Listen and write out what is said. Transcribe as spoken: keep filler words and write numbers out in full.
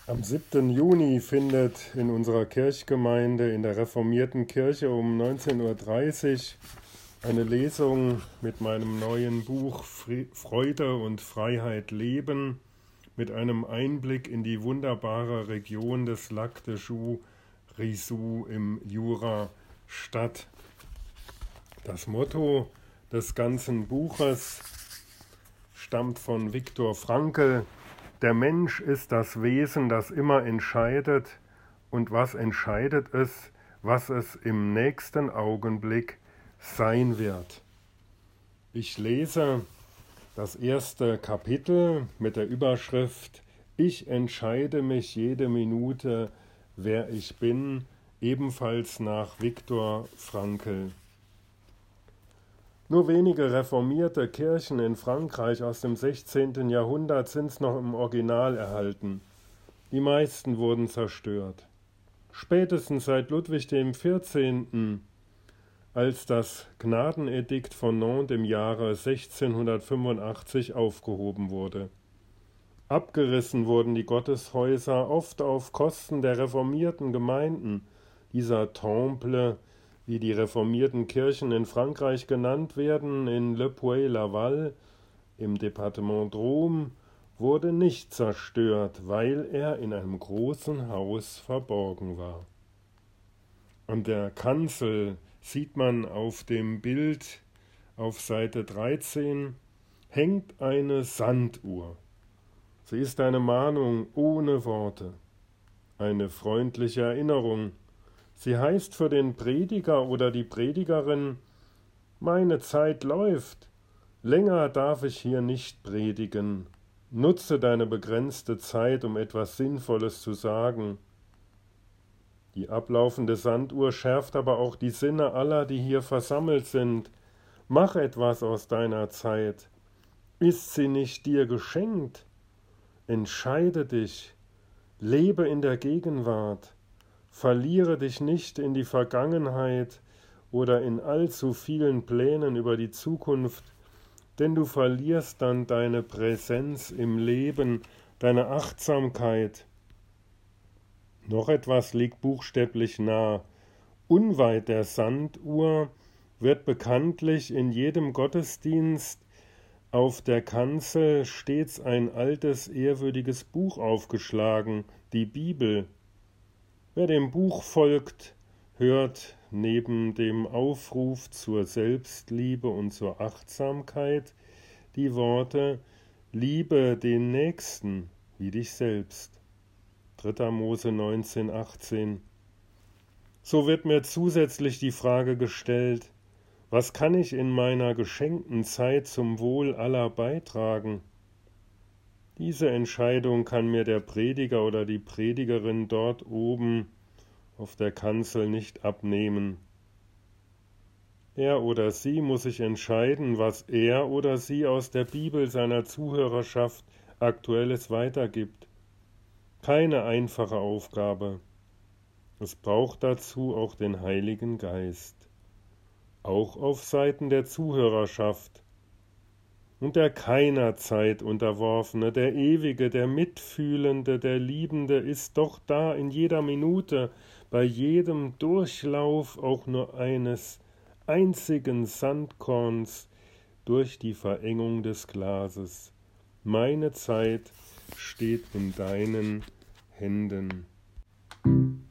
Am siebten Juni findet in unserer Kirchgemeinde in der reformierten Kirche um neunzehn Uhr dreißig eine Lesung mit meinem neuen Buch Freude und Freiheit leben, mit einem Einblick in die wunderbare Region des Lac de Joux-Rissoux im Jura statt. Das Motto des ganzen Buches stammt von Viktor Frankl: Der Mensch ist das Wesen, das immer entscheidet, und was entscheidet es, was es im nächsten Augenblick sein wird. Ich lese das erste Kapitel mit der Überschrift Ich entscheide mich jede Minute, wer ich bin, ebenfalls nach Viktor Frankl. Nur wenige reformierte Kirchen in Frankreich aus dem sechzehnten Jahrhundert sind noch im Original erhalten. Die meisten wurden zerstört. Spätestens seit Ludwig dem vierzehnten, als das Gnadenedikt von Nantes im Jahre sechzehnhundertfünfundachtzig aufgehoben wurde. Abgerissen wurden die Gotteshäuser, oft auf Kosten der reformierten Gemeinden. Dieser Temple, wie die reformierten Kirchen in Frankreich genannt werden, in Le Puy-Laval im Departement Drôme, wurde nicht zerstört, weil er in einem großen Haus verborgen war. An der Kanzel sieht man auf dem Bild auf Seite dreizehn, hängt eine Sanduhr. Sie ist eine Mahnung ohne Worte, eine freundliche Erinnerung. Sie heißt für den Prediger oder die Predigerin: Meine Zeit läuft, länger darf ich hier nicht predigen. Nutze deine begrenzte Zeit, um etwas Sinnvolles zu sagen. Die ablaufende Sanduhr schärft aber auch die Sinne aller, die hier versammelt sind. Mach etwas aus deiner Zeit. Ist sie nicht dir geschenkt? Entscheide dich, lebe in der Gegenwart. Verliere dich nicht in die Vergangenheit oder in allzu vielen Plänen über die Zukunft, denn du verlierst dann deine Präsenz im Leben, deine Achtsamkeit. Noch etwas liegt buchstäblich nah. Unweit der Sanduhr wird bekanntlich in jedem Gottesdienst auf der Kanzel stets ein altes, ehrwürdiges Buch aufgeschlagen, die Bibel. Wer dem Buch folgt, hört neben dem Aufruf zur Selbstliebe und zur Achtsamkeit die Worte: Liebe den Nächsten wie dich selbst. dritter Mose neunzehn, achtzehn. So wird mir zusätzlich die Frage gestellt: Was kann ich in meiner geschenkten Zeit zum Wohl aller beitragen? Diese Entscheidung kann mir der Prediger oder die Predigerin dort oben auf der Kanzel nicht abnehmen. Er oder sie muss sich entscheiden, was er oder sie aus der Bibel seiner Zuhörerschaft Aktuelles weitergibt. Keine einfache Aufgabe. Es braucht dazu auch den Heiligen Geist, auch auf Seiten der Zuhörerschaft. Und der keiner Zeit unterworfene, der Ewige, der Mitfühlende, der Liebende ist doch da in jeder Minute, bei jedem Durchlauf auch nur eines einzigen Sandkorns durch die Verengung des Glases. Meine Zeit steht in deinen Händen.